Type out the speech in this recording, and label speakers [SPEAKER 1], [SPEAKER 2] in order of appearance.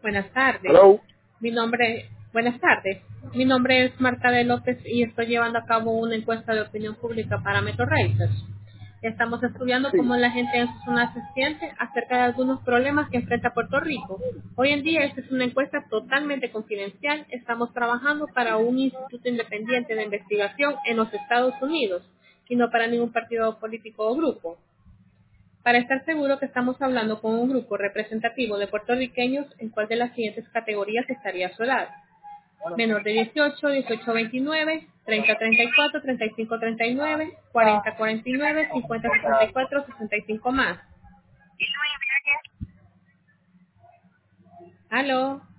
[SPEAKER 1] Buenas tardes.
[SPEAKER 2] Hello.
[SPEAKER 1] Buenas tardes. Mi nombre es Marta de López y estoy llevando a cabo una encuesta de opinión pública para Metro Research. Estamos estudiando cómo
[SPEAKER 2] Sí.
[SPEAKER 1] la gente en su zona se siente acerca de algunos problemas que enfrenta Puerto Rico. Hoy en día esta es una encuesta totalmente confidencial. Estamos trabajando para un instituto independiente de investigación en los Estados Unidos y no para ningún partido político o grupo. Para estar seguro que estamos hablando con un grupo representativo de puertorriqueños, ¿en cuál de las siguientes categorías estaría su edad? Menor de 18, 18 a 29, 30 a 34, 35 a 39, 40 a 49, 50 a 64, 65 más. ¿Aló?